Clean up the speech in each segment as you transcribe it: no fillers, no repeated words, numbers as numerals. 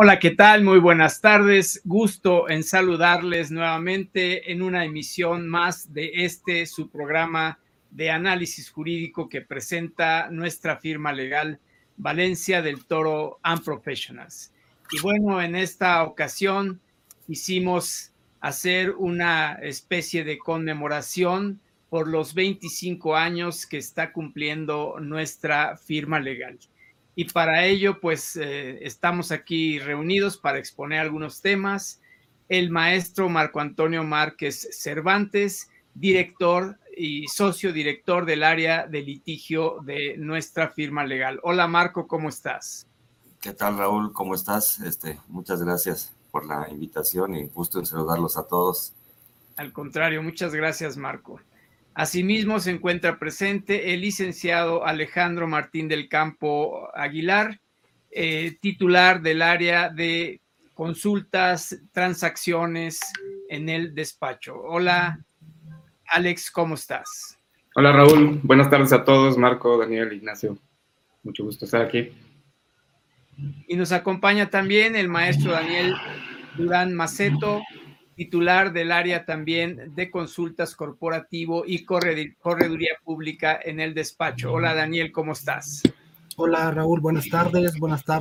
Hola, ¿qué tal? Muy buenas tardes. Gusto en saludarles nuevamente en una emisión más de su programa de análisis jurídico que presenta nuestra firma legal Valencia del Toro and Professionals. Y bueno, en esta ocasión quisimos hacer una especie de conmemoración por los 25 años que está cumpliendo nuestra firma legal. Y para ello, pues, estamos aquí reunidos para exponer algunos temas. El maestro Marco Antonio Márquez Cervantes, director y socio director del área de litigio de nuestra firma legal. Hola, Marco, ¿cómo estás? ¿Qué tal, Raúl? ¿Cómo estás? Muchas gracias por la invitación y gusto en saludarlos a todos. Al contrario, muchas gracias, Marco. Asimismo, se encuentra presente el licenciado Alejandro Martín del Campo Aguilar, titular del área de consultas, transacciones en el despacho. Hola, Alex, ¿cómo estás? Hola, Raúl. Buenas tardes a todos. Marco, Daniel, Ignacio. Mucho gusto estar aquí. Y nos acompaña también el maestro Daniel Durán Maceto, titular del área también de consultas corporativo y correduría pública en el despacho. Hola, Daniel, ¿cómo estás? Hola, Raúl, buenas tardes,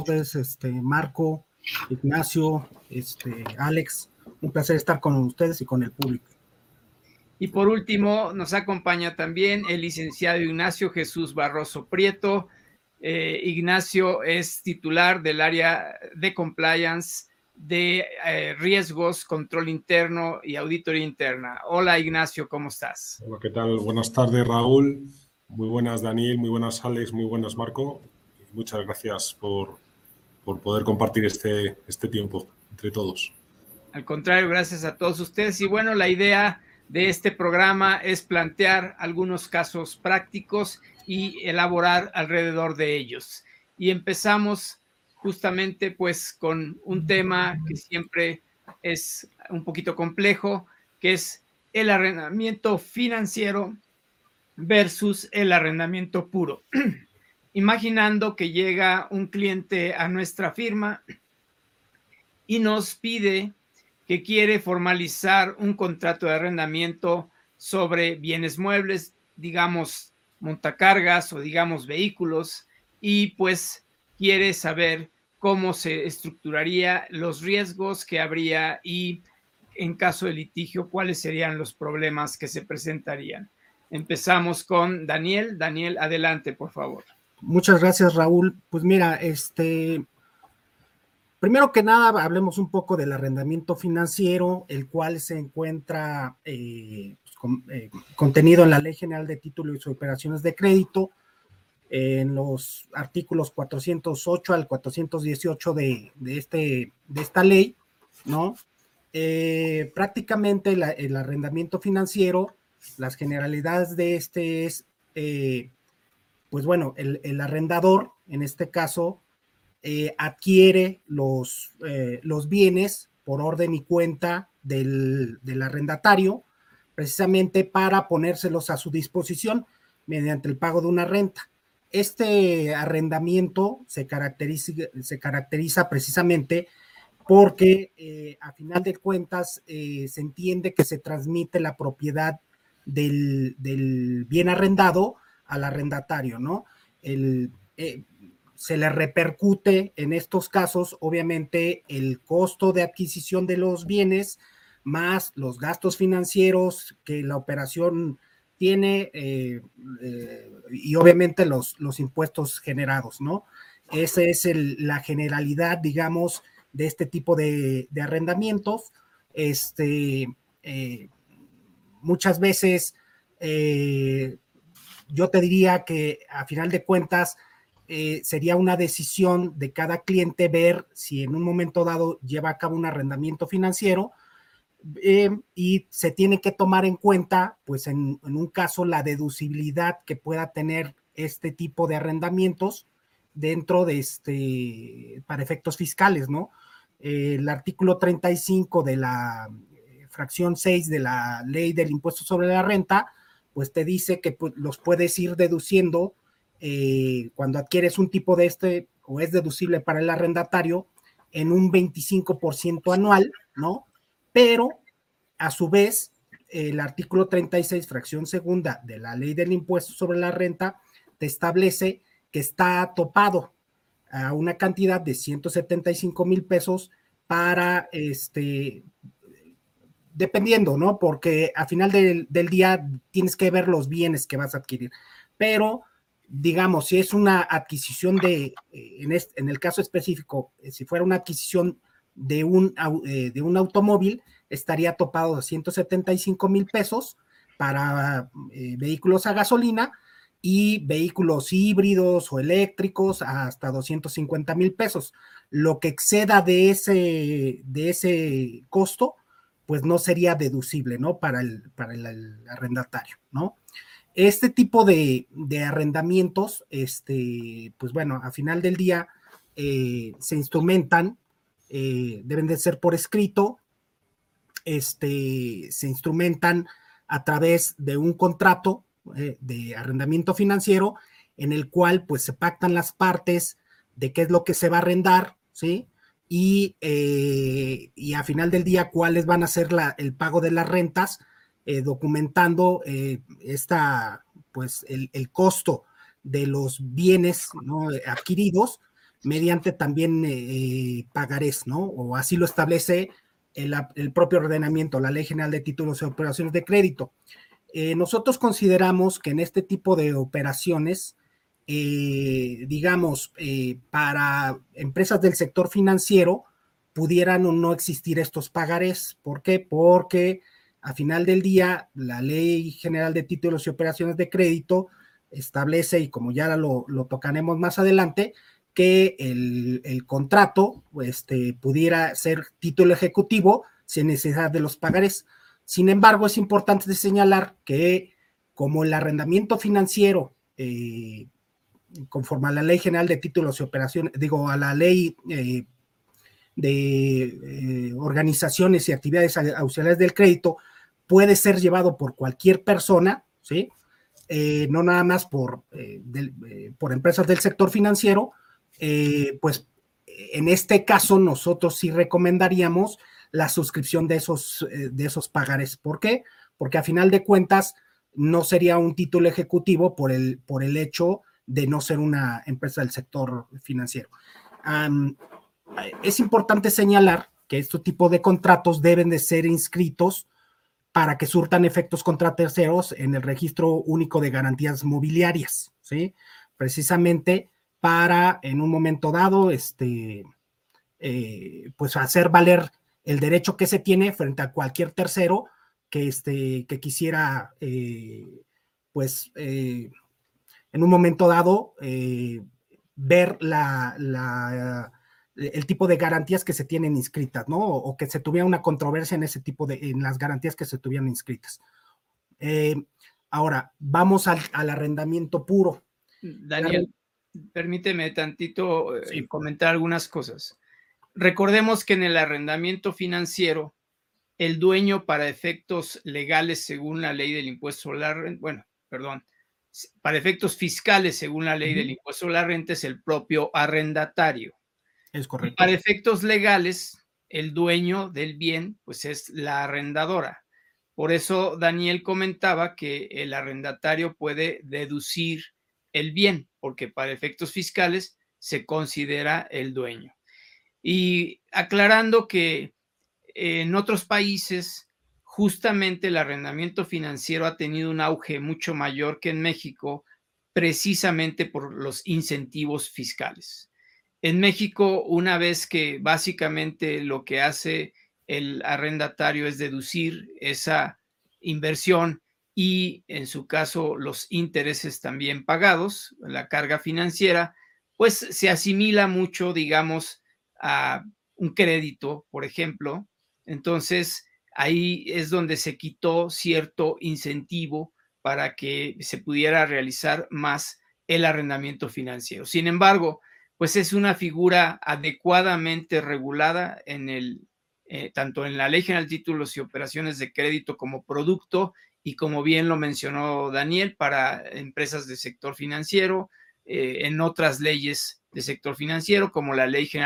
Marco, Ignacio, Alex, un placer estar con ustedes y con el público. Y por último, nos acompaña también el licenciado Ignacio Jesús Barroso Prieto. Ignacio es titular del área de compliance de riesgos, control interno y auditoría interna. Hola, Ignacio, ¿cómo estás? Hola, ¿qué tal? Buenas tardes, Raúl. Muy buenas, Daniel. Muy buenas, Alex. Muy buenas, Marco. Muchas gracias por poder compartir este tiempo entre todos. Al contrario, gracias a todos ustedes. Y bueno, la idea de este programa es plantear algunos casos prácticos y elaborar alrededor de ellos. Y empezamos justamente pues con un tema que siempre es un poquito complejo, que es el arrendamiento financiero versus el arrendamiento puro. Imaginando que llega un cliente a nuestra firma y nos pide que quiere formalizar un contrato de arrendamiento sobre bienes muebles, digamos montacargas o digamos vehículos, y pues quiere saber cómo se estructuraría los riesgos que habría y en caso de litigio, cuáles serían los problemas que se presentarían. Empezamos con Daniel. Daniel, adelante, por favor. Muchas gracias, Raúl. Pues mira, primero que nada, hablemos un poco del arrendamiento financiero, el cual se encuentra contenido en la Ley General de Títulos y Operaciones de Crédito, en los artículos 408 al 418 de esta ley, ¿no? Prácticamente el arrendamiento financiero, las generalidades de es, pues bueno, el arrendador, en este caso, adquiere los bienes por orden y cuenta del arrendatario, precisamente para ponérselos a su disposición mediante el pago de una renta. Este arrendamiento se caracteriza precisamente porque a final de cuentas se entiende que se transmite la propiedad del bien arrendado al arrendatario, ¿no? Se le repercute en estos casos, obviamente, el costo de adquisición de los bienes, más los gastos financieros que la operación tiene y obviamente los impuestos generados, ¿no? Esa es la generalidad, digamos, de este tipo de arrendamientos. Muchas veces yo te diría que a final de cuentas sería una decisión de cada cliente ver si en un momento dado lleva a cabo un arrendamiento financiero y se tiene que tomar en cuenta, pues en un caso, la deducibilidad que pueda tener este tipo de arrendamientos dentro de para efectos fiscales, ¿no? El artículo 35 de la fracción 6 de la ley del impuesto sobre la renta, pues te dice que pues, los puedes ir deduciendo cuando adquieres un tipo de o es deducible para el arrendatario en un 25% anual, ¿no? Pero, a su vez, el artículo 36, fracción segunda de la ley del impuesto sobre la renta, te establece que está topado a una cantidad de 175,000 pesos para, dependiendo, ¿no? Porque al final del día tienes que ver los bienes que vas a adquirir. Pero, digamos, si es una adquisición en el caso específico, si fuera una adquisición de un automóvil, estaría topado a 175,000 pesos para vehículos a gasolina, y vehículos híbridos o eléctricos hasta 250,000 pesos. Lo que exceda de ese costo, pues no sería deducible, ¿no? Para el arrendatario, ¿no? Este tipo de arrendamientos, pues bueno, a final del día se instrumentan, deben de ser por escrito, se instrumentan a través de un contrato de arrendamiento financiero, en el cual pues se pactan las partes de qué es lo que se va a arrendar, ¿sí? Y a final del día cuáles van a ser el pago de las rentas, documentando pues el costo de los bienes, ¿no?, adquiridos, mediante también pagarés, ¿no? O así lo establece el propio ordenamiento, la Ley General de Títulos y Operaciones de Crédito. Nosotros consideramos que en este tipo de operaciones, digamos, para empresas del sector financiero, pudieran o no existir estos pagarés. ¿Por qué? Porque a final del día, la Ley General de Títulos y Operaciones de Crédito establece, y como ya lo tocaremos más adelante, que el contrato pudiera ser título ejecutivo sin necesidad de los pagarés. Sin embargo, es importante señalar que como el arrendamiento financiero, conforme a la Ley General de Títulos y Operaciones, a la Ley de Organizaciones y Actividades Auxiliares del Crédito, puede ser llevado por cualquier persona, ¿sí? No nada más por empresas del sector financiero, pues en este caso nosotros sí recomendaríamos la suscripción de esos pagarés. ¿Por qué? Porque a final de cuentas no sería un título ejecutivo por el hecho de no ser una empresa del sector financiero. Es importante señalar que este tipo de contratos deben de ser inscritos para que surtan efectos contra terceros en el Registro Único de Garantías Mobiliarias, ¿sí? Precisamente para, en un momento dado, pues hacer valer el derecho que se tiene frente a cualquier tercero que quisiera, pues, en un momento dado, ver el tipo de garantías que se tienen inscritas, ¿no? O que se tuviera una controversia en las garantías que se tuvieran inscritas. Ahora, vamos al arrendamiento puro. Daniel, permíteme tantito Sí. comentar algunas cosas. Recordemos que en el arrendamiento financiero, el dueño, para efectos legales según la ley del impuesto sobre la renta, para efectos fiscales según la ley del impuesto sobre la renta, es el propio arrendatario. Es correcto. Y para efectos legales, el dueño del bien, pues es la arrendadora. Por eso Daniel comentaba que el arrendatario puede deducir el bien, porque para efectos fiscales se considera el dueño. Y aclarando que en otros países, justamente el arrendamiento financiero ha tenido un auge mucho mayor que en México, precisamente por los incentivos fiscales. En México, una vez que básicamente lo que hace el arrendatario es deducir esa inversión y, en su caso, los intereses también pagados, la carga financiera, pues se asimila mucho, digamos, a un crédito, por ejemplo. Entonces, ahí es donde se quitó cierto incentivo para que se pudiera realizar más el arrendamiento financiero. Sin embargo, pues es una figura adecuadamente regulada tanto en la Ley General de Títulos y Operaciones de Crédito como producto, y como bien lo mencionó Daniel, para empresas del sector financiero, en otras leyes del sector financiero, como la Ley General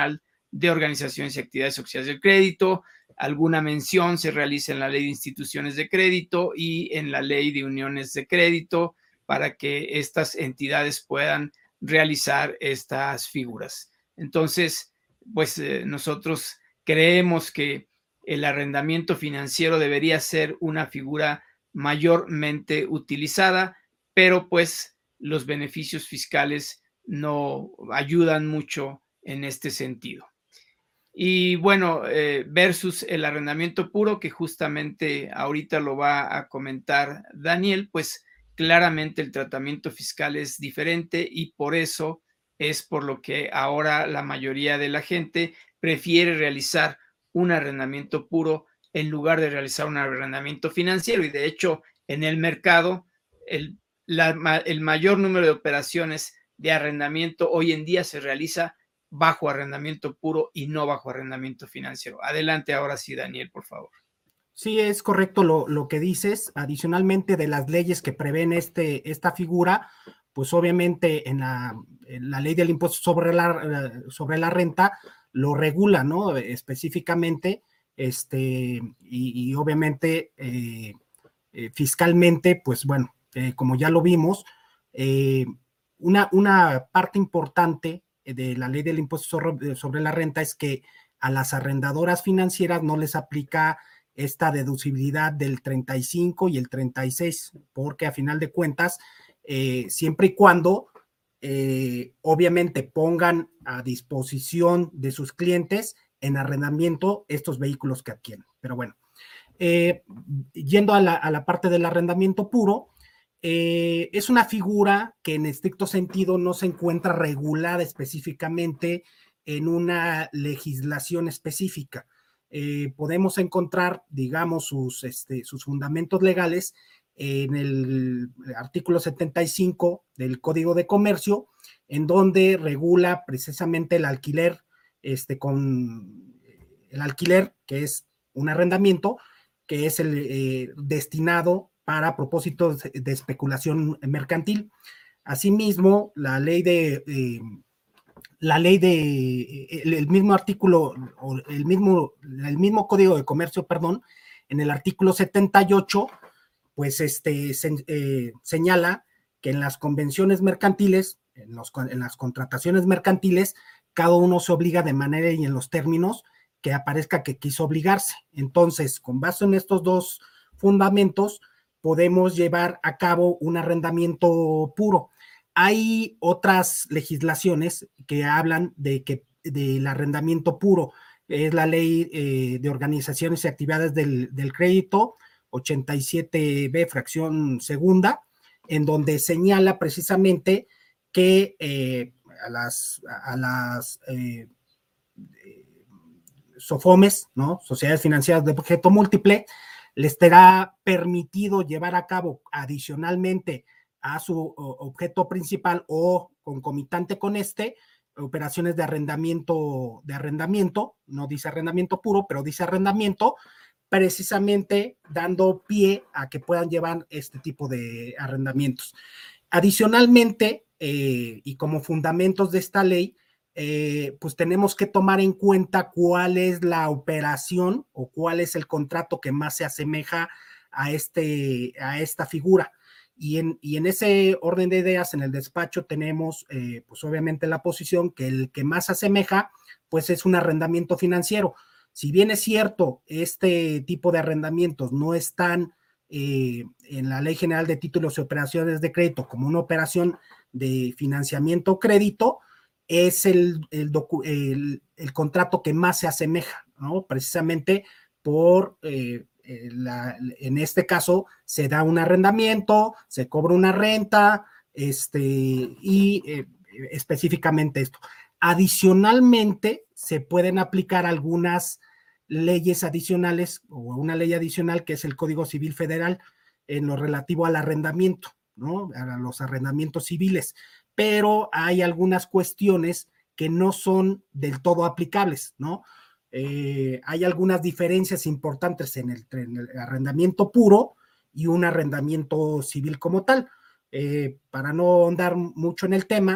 de organizaciones y actividades sociales del crédito. Alguna mención se realiza en la ley de instituciones de crédito y en la ley de uniones de crédito para que estas entidades puedan realizar estas figuras. Entonces, pues nosotros creemos que el arrendamiento financiero debería ser una figura mayormente utilizada, pero pues los beneficios fiscales no ayudan mucho en este sentido. Y bueno, versus el arrendamiento puro, que justamente ahorita lo va a comentar Daniel, pues claramente el tratamiento fiscal es diferente y por eso es por lo que ahora la mayoría de la gente prefiere realizar un arrendamiento puro en lugar de realizar un arrendamiento financiero. Y de hecho, en el mercado, el mayor número de operaciones de arrendamiento hoy en día se realiza bajo arrendamiento puro y no bajo arrendamiento financiero. Adelante ahora sí, Daniel, por favor. Sí, es correcto lo que dices. Adicionalmente de las leyes que prevén esta figura, pues obviamente en la ley del impuesto sobre la renta lo regula, ¿no? Específicamente, y obviamente fiscalmente, pues bueno, como ya lo vimos, una parte importante de la ley del impuesto sobre la renta es que a las arrendadoras financieras no les aplica esta deducibilidad del 35 y el 36, porque a final de cuentas, siempre y cuando obviamente pongan a disposición de sus clientes en arrendamiento estos vehículos que adquieren. Pero bueno, yendo a la parte del arrendamiento puro, es una figura que en estricto sentido no se encuentra regulada específicamente en una legislación específica. Podemos encontrar, digamos, sus fundamentos legales en el artículo 75 del Código de Comercio, en donde regula precisamente el alquiler, el alquiler, que es un arrendamiento, que es el destinado para propósitos de especulación mercantil. Asimismo, el mismo artículo, o el mismo Código de Comercio, perdón, en el artículo 78, pues señala que en las convenciones mercantiles, en las contrataciones mercantiles, cada uno se obliga de manera y en los términos que aparezca que quiso obligarse. Entonces, con base en estos dos fundamentos, podemos llevar a cabo un arrendamiento puro. Hay otras legislaciones que hablan del arrendamiento puro. Es la ley de organizaciones y actividades del crédito, 87B, fracción segunda, en donde señala precisamente que a las SOFOMES, ¿no? Sociedades financieras de objeto múltiple, les será permitido llevar a cabo adicionalmente a su objeto principal o concomitante con operaciones de arrendamiento, no dice arrendamiento puro, pero dice arrendamiento, precisamente dando pie a que puedan llevar este tipo de arrendamientos. Adicionalmente, y como fundamentos de esta ley, pues tenemos que tomar en cuenta cuál es la operación o cuál es el contrato que más se asemeja a esta figura. Y en ese orden de ideas, en el despacho tenemos, pues obviamente la posición que el que más asemeja, pues es un arrendamiento financiero. Si bien es cierto, este tipo de arrendamientos no están en la Ley General de Títulos y Operaciones de Crédito como una operación de financiamiento o crédito, es el contrato que más se asemeja, ¿no? Precisamente por, en este caso, se da un arrendamiento, se cobra una renta, y específicamente esto. Adicionalmente, se pueden aplicar algunas leyes adicionales o una ley adicional que es el Código Civil Federal en lo relativo al arrendamiento, ¿no? A los arrendamientos civiles, pero hay algunas cuestiones que no son del todo aplicables, ¿no? Hay algunas diferencias importantes en el arrendamiento puro y un arrendamiento civil como tal. Para no andar mucho en el tema,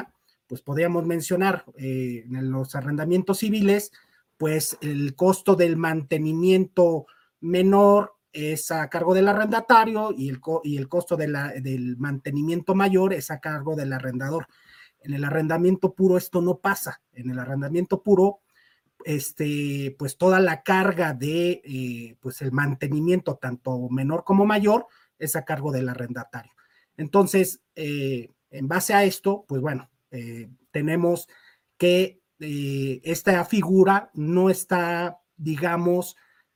pues podríamos mencionar en los arrendamientos civiles, pues el costo del mantenimiento menor es a cargo del arrendatario y el costo del mantenimiento mayor es a cargo del arrendador. En el arrendamiento puro esto no pasa. En el arrendamiento puro, pues toda la carga de pues el mantenimiento, tanto menor como mayor, es a cargo del arrendatario. Entonces, en base a esto, pues bueno, tenemos que esta figura no está, digamos,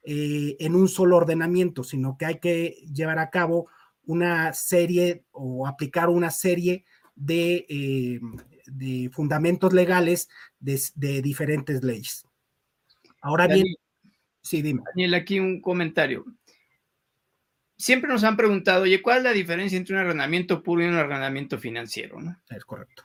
en un solo ordenamiento, sino que hay que llevar a cabo una serie o aplicar una serie de fundamentos legales de diferentes leyes. Ahora bien, sí, dime. Daniel, aquí un comentario. Siempre nos han preguntado, oye, ¿cuál es la diferencia entre un arrendamiento puro y un arrendamiento financiero, ¿no? Es correcto.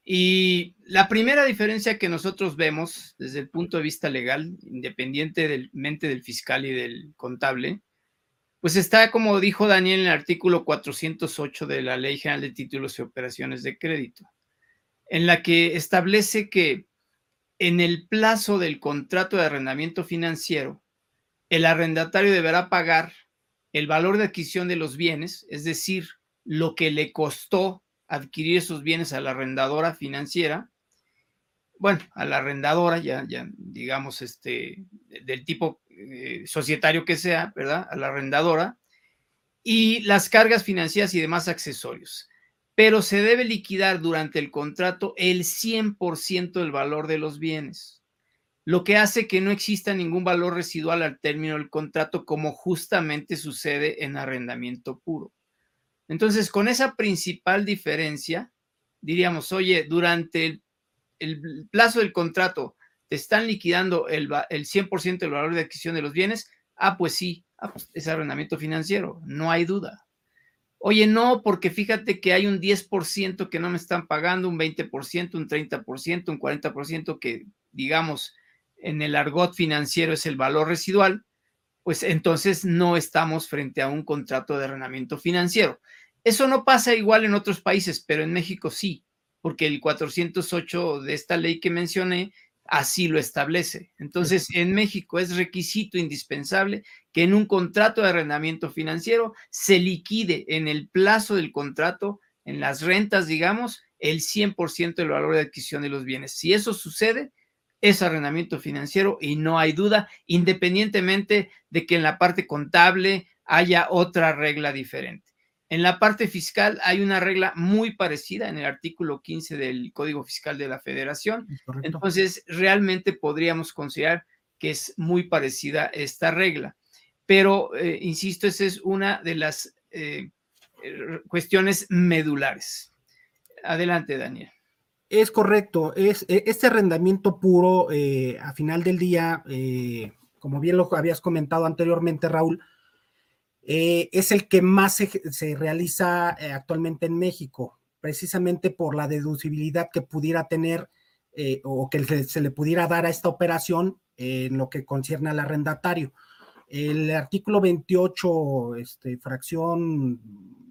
Y la primera diferencia que nosotros vemos desde el punto de vista legal, independientemente del fiscal y del contable, pues está, como dijo Daniel, en el artículo 408 de la Ley General de Títulos y Operaciones de Crédito, en la que establece que en el plazo del contrato de arrendamiento financiero, el arrendatario deberá pagar el valor de adquisición de los bienes, es decir, lo que le costó adquirir esos bienes a la arrendadora financiera, bueno, a la arrendadora, ya digamos, del tipo societario que sea, ¿verdad? A la arrendadora, y las cargas financieras y demás accesorios. Pero se debe liquidar durante el contrato el 100% del valor de los bienes, lo que hace que no exista ningún valor residual al término del contrato, como justamente sucede en arrendamiento puro. Entonces, con esa principal diferencia, diríamos, oye, durante el plazo del contrato te están liquidando el 100% del valor de adquisición de los bienes, pues sí, pues es arrendamiento financiero, no hay duda. Oye, no, porque fíjate que hay un 10% que no me están pagando, un 20%, un 30%, un 40% que, digamos, en el argot financiero es el valor residual, pues entonces no estamos frente a un contrato de arrendamiento financiero. Eso no pasa igual en otros países, pero en México sí, porque el 408 de esta ley que mencioné así lo establece. Entonces, en México es requisito indispensable que en un contrato de arrendamiento financiero se liquide en el plazo del contrato, en las rentas, digamos, el 100% del valor de adquisición de los bienes. Si eso sucede, es arrendamiento financiero y no hay duda, independientemente de que en la parte contable haya otra regla diferente. En la parte fiscal hay una regla muy parecida en el artículo 15 del Código Fiscal de la Federación. Correcto. Entonces, realmente podríamos considerar que es muy parecida esta regla. Pero, insisto, esa es una de las cuestiones medulares. Adelante, Daniel. Es correcto, este arrendamiento puro, a final del día, como bien lo habías comentado anteriormente, Raúl, es el que más se realiza actualmente en México, precisamente por la deducibilidad que pudiera tener o que se le pudiera dar a esta operación en lo que concierne al arrendatario. El artículo 28, fracción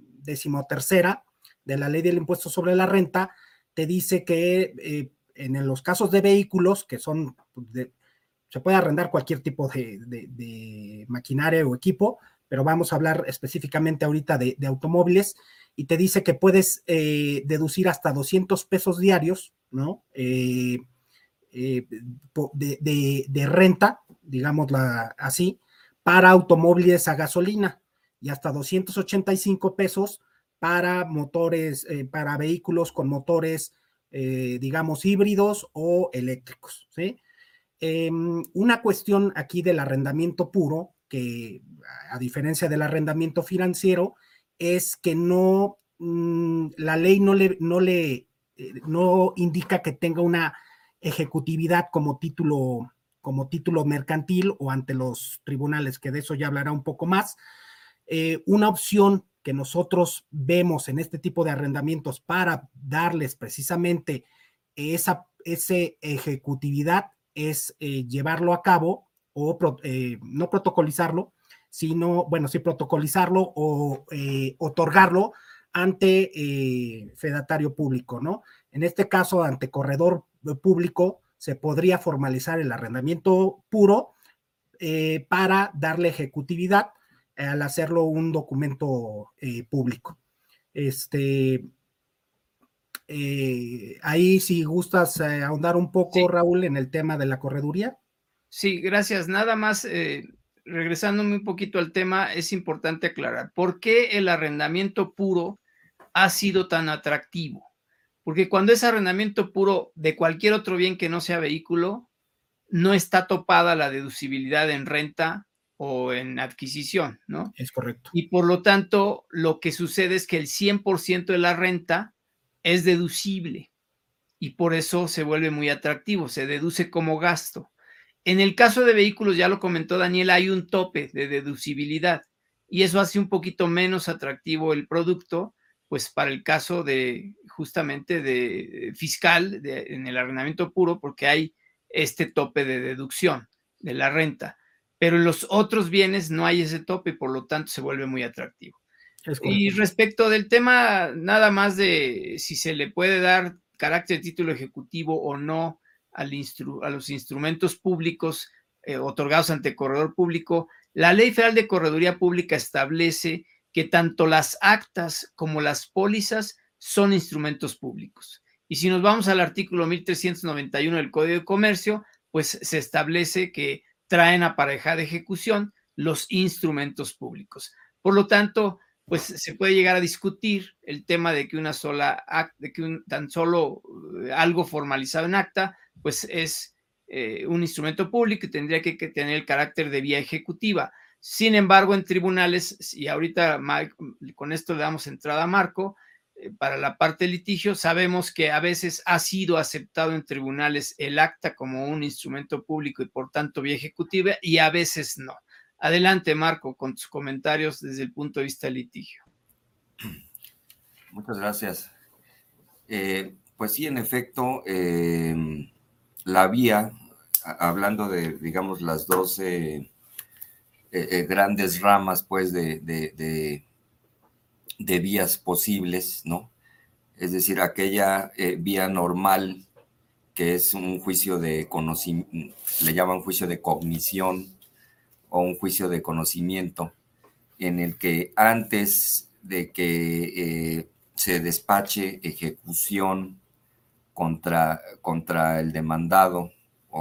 13ª de la Ley del Impuesto sobre la Renta, te dice que en los casos de vehículos, que son, se puede arrendar cualquier tipo de maquinaria o equipo, pero vamos a hablar específicamente ahorita de automóviles, y te dice que puedes deducir hasta 200 pesos diarios, ¿no? De renta, digámosla así, para automóviles a gasolina, y hasta 285 pesos para motores, para vehículos con motores, digamos, híbridos o eléctricos, ¿sí? Una cuestión aquí del arrendamiento puro, que a diferencia del arrendamiento financiero, es que no, la ley no indica que tenga una ejecutividad como título mercantil o ante los tribunales, que de eso ya hablará un poco más. Una opción que nosotros vemos en este tipo de arrendamientos para darles precisamente esa ejecutividad es llevarlo a cabo o no protocolizarlo, sino, bueno, sí protocolizarlo o otorgarlo ante fedatario público, ¿no? En este caso, ante corredor público, se podría formalizar el arrendamiento puro para darle ejecutividad al hacerlo un documento público. Ahí, si gustas ahondar un poco, sí, Raúl, en el tema de la correduría. Sí, gracias. Nada más, regresándome un poquito al tema, es importante aclarar, ¿por qué el arrendamiento puro ha sido tan atractivo? Porque cuando es arrendamiento puro de cualquier otro bien que no sea vehículo, no está topada la deducibilidad en renta o en adquisición, ¿no? Es correcto. Y por lo tanto, lo que sucede es que el 100% de la renta es deducible y por eso se vuelve muy atractivo, se deduce como gasto. En el caso de vehículos, ya lo comentó Daniel, hay un tope de deducibilidad y eso hace un poquito menos atractivo el producto, pues para el caso de justamente de fiscal en el arrendamiento puro, porque hay este tope de deducción de la renta, pero en los otros bienes no hay ese tope y por lo tanto se vuelve muy atractivo. Y respecto del tema nada más de si se le puede dar carácter de título ejecutivo o no a los instrumentos públicos otorgados ante corredor público, la Ley Federal de Correduría Pública establece que tanto las actas como las pólizas son instrumentos públicos. Y si nos vamos al artículo 1391 del Código de Comercio, pues se establece que traen aparejada de ejecución los instrumentos públicos. Por lo tanto, pues se puede llegar a discutir el tema de que una sola acta, de que tan solo algo formalizado en acta, pues es un instrumento público y tendría que tener el carácter de vía ejecutiva. Sin embargo, en tribunales, y ahorita con esto le damos entrada a Marco, para la parte de litigio, sabemos que a veces ha sido aceptado en tribunales el acta como un instrumento público y por tanto vía ejecutiva y a veces no. Adelante, Marco, con tus comentarios desde el punto de vista del litigio. Muchas gracias. Pues sí, en efecto, la vía, hablando de, digamos, las dos grandes ramas, pues, de vías posibles, ¿no? Es decir, aquella vía normal, que es un juicio de conocimiento, le llaman juicio de cognición o un juicio de conocimiento, en el que antes de que se despache ejecución contra el demandado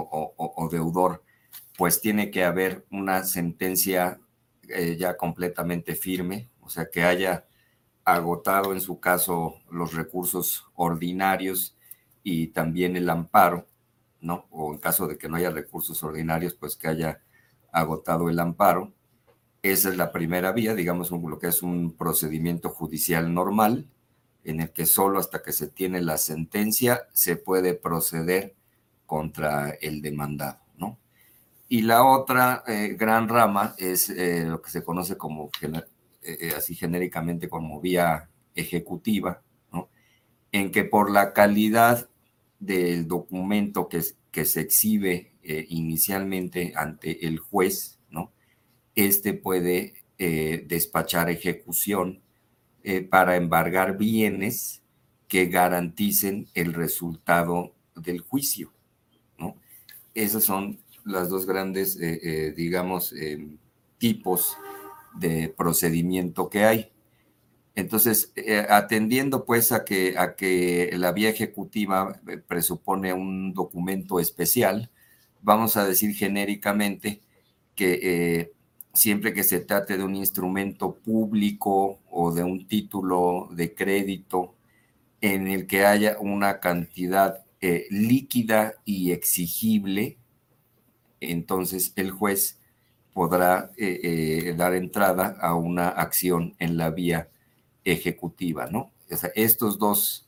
o deudor, pues tiene que haber una sentencia ya completamente firme, o sea, que haya agotado en su caso los recursos ordinarios y también el amparo, ¿no? O en caso de que no haya recursos ordinarios, pues que haya agotado el amparo. Esa es la primera vía, digamos, lo que es un procedimiento judicial normal, en el que solo hasta que se tiene la sentencia se puede proceder contra el demandado, ¿no? Y la otra gran rama es lo que se conoce como, así genéricamente, como vía ejecutiva, ¿no? En que por la calidad del documento que se exhibe inicialmente ante el juez, ¿no? Este puede despachar ejecución para embargar bienes que garanticen el resultado del juicio, ¿no? Esas son las dos grandes, digamos, tipos de procedimiento que hay. Entonces, atendiendo pues a que la vía ejecutiva presupone un documento especial, vamos a decir genéricamente que siempre que se trate de un instrumento público o de un título de crédito en el que haya una cantidad líquida y exigible, entonces el juez podrá dar entrada a una acción en la vía ejecutiva, ¿no? O sea, estos dos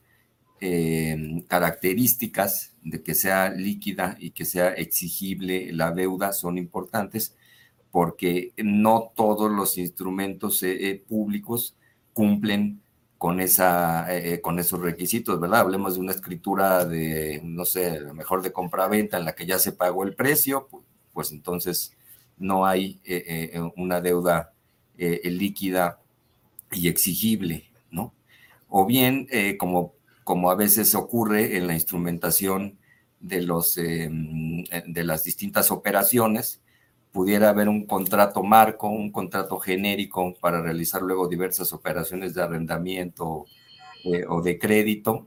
características de que sea líquida y que sea exigible la deuda son importantes porque no todos los instrumentos públicos cumplen con esos requisitos, ¿verdad? Hablemos de una escritura de, no sé, a lo mejor de compraventa en la que ya se pagó el precio, pues entonces no hay una deuda como como a veces ocurre en la instrumentación de las distintas operaciones, pudiera haber un contrato marco, un contrato genérico para realizar luego diversas operaciones de arrendamiento o de crédito.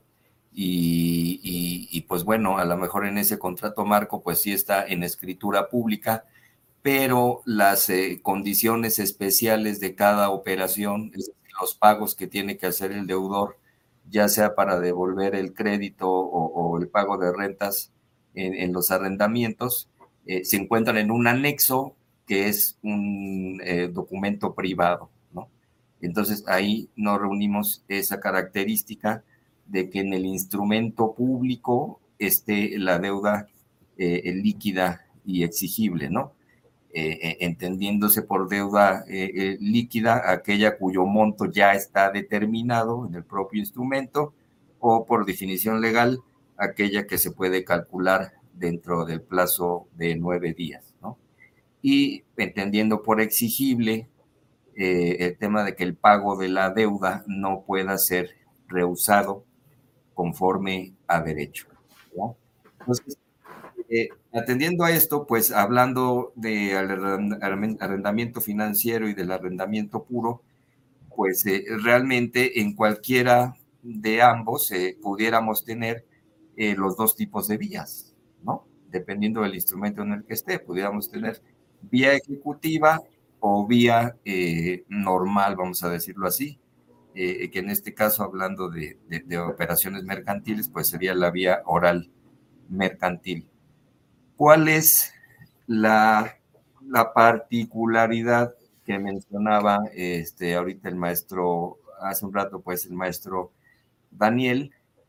Y pues bueno, a lo mejor en ese contrato marco pues sí está en escritura pública, pero las condiciones especiales de cada operación, es decir, los pagos que tiene que hacer el deudor, ya sea para devolver el crédito o el pago de rentas en los arrendamientos, se encuentran en un anexo que es un documento privado, ¿no? Entonces ahí nos reunimos esa característica de que en el instrumento público esté la deuda líquida y exigible, ¿no? Entendiéndose por deuda líquida aquella cuyo monto ya está determinado en el propio instrumento, o por definición legal aquella que se puede calcular dentro del plazo de 9 días, ¿no? Y entendiendo por exigible el tema de que el pago de la deuda no pueda ser rehusado conforme a derecho, ¿no? Entonces, atendiendo a esto, pues hablando de arrendamiento financiero y del arrendamiento puro, pues realmente en cualquiera de ambos pudiéramos tener los dos tipos de vías, ¿no? Dependiendo del instrumento en el que esté, pudiéramos tener vía ejecutiva o vía normal, vamos a decirlo así, que en este caso, hablando de operaciones mercantiles, pues sería la vía oral mercantil. ¿Cuál es la particularidad que mencionaba ahorita el maestro, hace un rato, pues el maestro Daniel?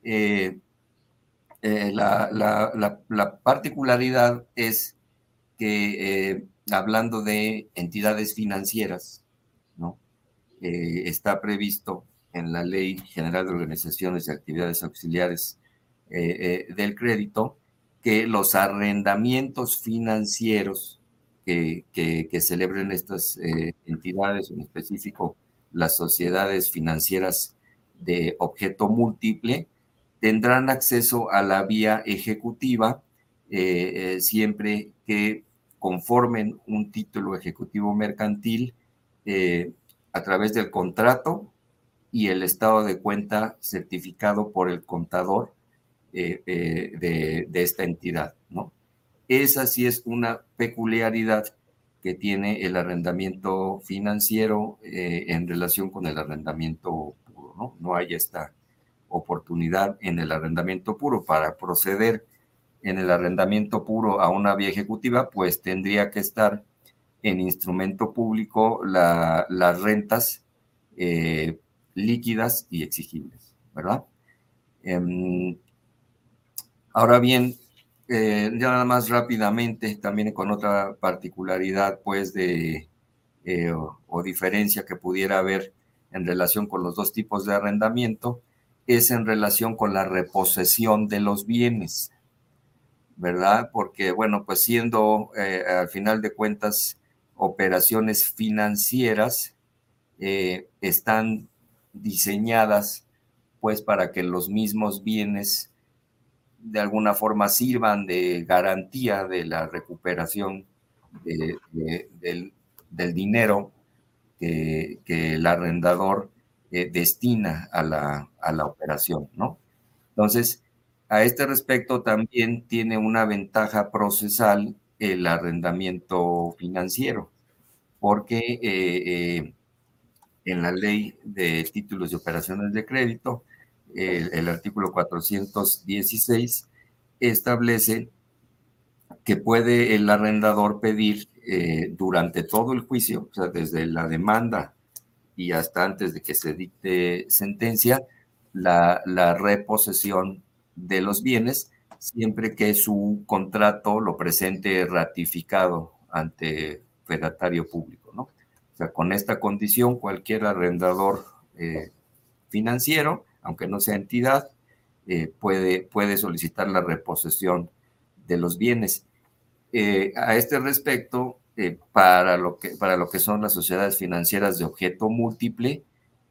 La particularidad es que hablando de entidades financieras, ¿no? Está previsto en la Ley General de Organizaciones y Actividades Auxiliares del Crédito que los arrendamientos financieros que celebren estas entidades, en específico las sociedades financieras de objeto múltiple, tendrán acceso a la vía ejecutiva siempre que conformen un título ejecutivo mercantil a través del contrato y el estado de cuenta certificado por el contador de esta entidad, ¿no? Esa sí es una peculiaridad que tiene el arrendamiento financiero en relación con el arrendamiento puro, ¿no? No hay esta oportunidad en el arrendamiento puro. Para proceder en el arrendamiento puro a una vía ejecutiva, pues tendría que estar en instrumento público las rentas líquidas y exigibles, ¿verdad? Ahora bien, ya nada más rápidamente, también con otra particularidad, pues, o diferencia que pudiera haber en relación con los dos tipos de arrendamiento, es en relación con la reposesión de los bienes, ¿verdad? Porque, bueno, pues siendo al final de cuentas operaciones financieras, están diseñadas pues para que los mismos bienes de alguna forma sirvan de garantía de la recuperación del dinero que el arrendador destina a la operación, ¿no? Entonces, a este respecto también tiene una ventaja procesal el arrendamiento financiero, porque en la ley de títulos y operaciones de crédito, el artículo 416 establece que puede el arrendador pedir durante todo el juicio, o sea, desde la demanda y hasta antes de que se dicte sentencia, la reposesión de los bienes, siempre que su contrato lo presente ratificado ante fedatario público, ¿no? O sea, con esta condición, cualquier arrendador financiero, aunque no sea entidad, puede solicitar la reposesión de los bienes. A este respecto, para lo que son las sociedades financieras de objeto múltiple,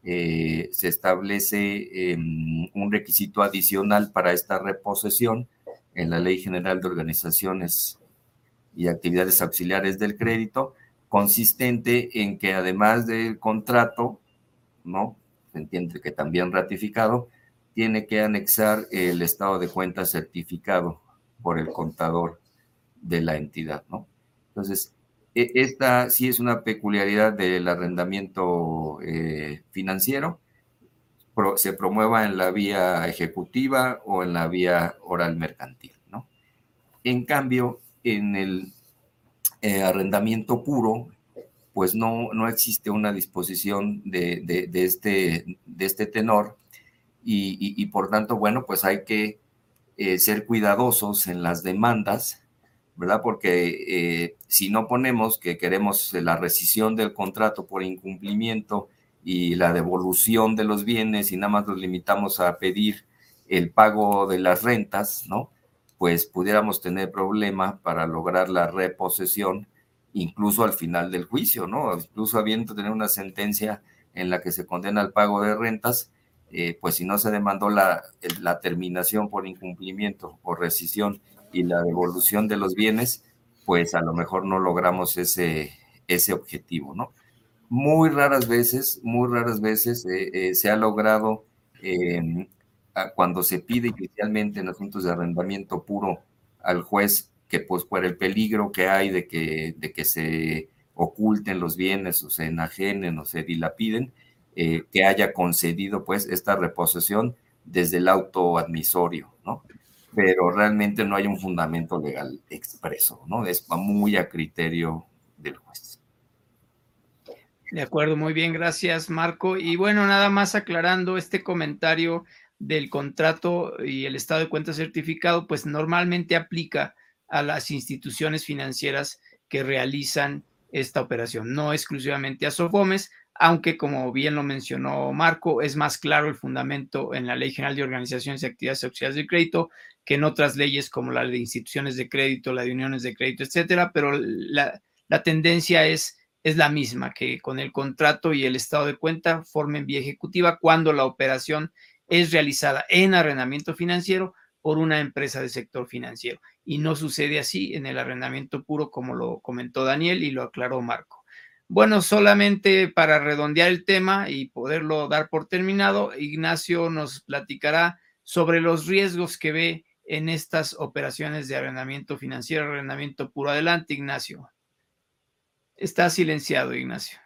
se establece un requisito adicional para esta reposesión en la Ley General de Organizaciones y Actividades Auxiliares del Crédito, consistente en que además del contrato, ¿no?, se entiende que también ratificado, tiene que anexar el estado de cuenta certificado por el contador de la entidad, ¿no? Entonces, esta sí es una peculiaridad del arrendamiento financiero, se promueva en la vía ejecutiva o en la vía oral mercantil, ¿no? En cambio, en el arrendamiento puro, pues no existe una disposición de este tenor y por tanto, bueno, pues hay que ser cuidadosos en las demandas, ¿verdad? Porque si no ponemos que queremos la rescisión del contrato por incumplimiento y la devolución de los bienes y nada más nos limitamos a pedir el pago de las rentas, ¿no?, pues pudiéramos tener problema para lograr la reposesión incluso al final del juicio, ¿no? Incluso habiendo tener una sentencia en la que se condena al pago de rentas, pues si no se demandó la terminación por incumplimiento o rescisión y la devolución de los bienes, pues a lo mejor no logramos ese objetivo, ¿no? Muy raras veces se ha logrado, cuando se pide inicialmente en asuntos de arrendamiento puro al juez, que pues por el peligro que hay de que se oculten los bienes o se enajenen o se dilapiden, que haya concedido pues esta reposesión desde el auto admisorio, ¿no? Pero realmente no hay un fundamento legal expreso, ¿no? Es muy a criterio del juez. De acuerdo, muy bien, gracias, Marco. Y bueno, nada más aclarando este comentario del contrato y el estado de cuenta certificado, pues normalmente aplica a las instituciones financieras que realizan esta operación, no exclusivamente a Sofomes, aunque como bien lo mencionó Marco, es más claro el fundamento en la Ley General de Organizaciones y Actividades Auxiliares del Crédito que en otras leyes como la de instituciones de crédito, la de uniones de crédito, etcétera, pero la tendencia es la misma, que con el contrato y el estado de cuenta formen vía ejecutiva cuando la operación es realizada en arrendamiento financiero por una empresa del sector financiero. Y no sucede así en el arrendamiento puro, como lo comentó Daniel y lo aclaró Marco. Bueno, solamente para redondear el tema y poderlo dar por terminado, Ignacio nos platicará sobre los riesgos que ve en estas operaciones de arrendamiento financiero, arrendamiento puro. Adelante, Ignacio. Está silenciado, Ignacio.